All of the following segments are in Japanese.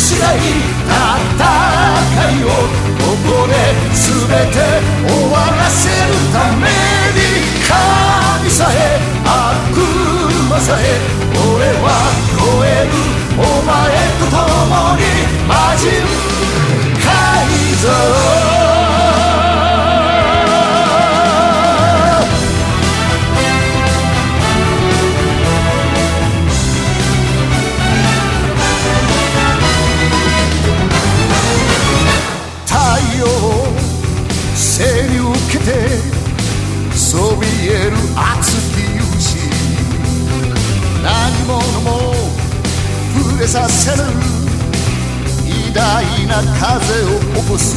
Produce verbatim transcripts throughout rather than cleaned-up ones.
しない戦いをここで全て終わらせるために神さえ悪魔さえ俺は超えるお前と共に魔人改造背に受けてそびえる熱き勇士何者も触れさせる偉大な風を起こす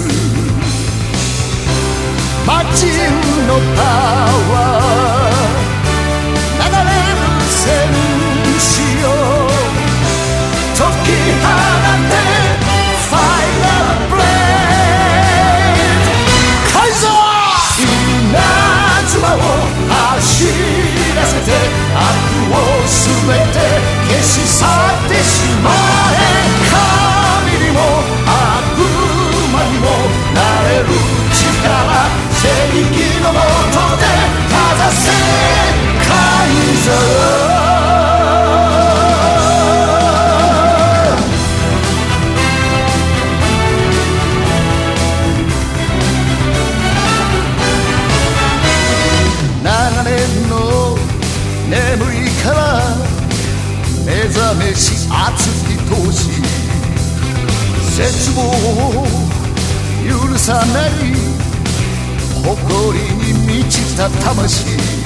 魔人のパワー流れる戦士よ解き放てファイナルブレイを走らせて悪をすべて消し去ってしまえ神にも悪魔にもなれる力正義のもとでかざせ改造眠りから目覚めし熱き闘志絶望を許さない誇りに満ちた魂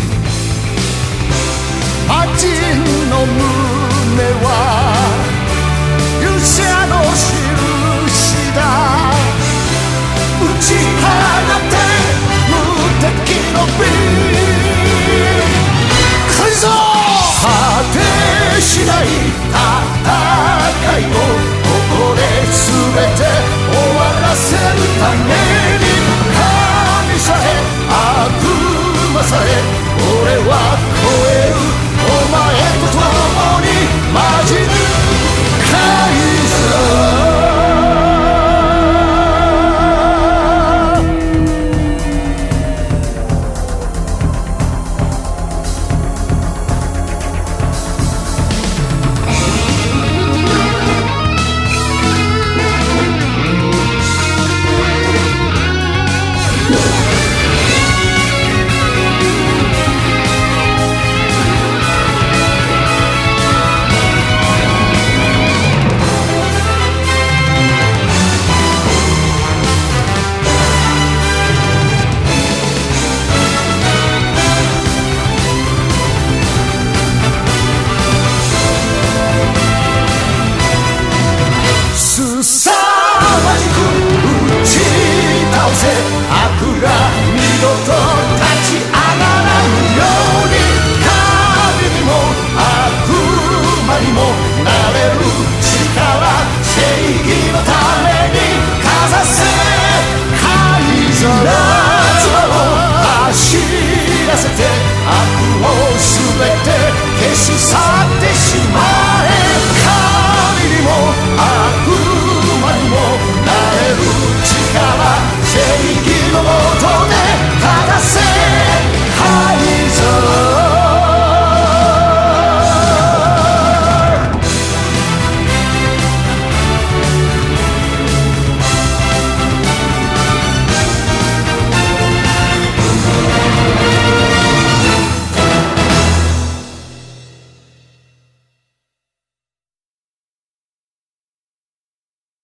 魔人の胸は勇者の印だ打ち放て無敵のビ果てしない戦いをここで全て終わらせるために神さえ悪魔さえ俺は超えるお前と共に魔人改造凄まじく打ち倒せ悪が二度と立ち上がらぬように神にも悪魔にもなれる力正義のためにかざせ改造夏を走らせて悪をすべて消し去って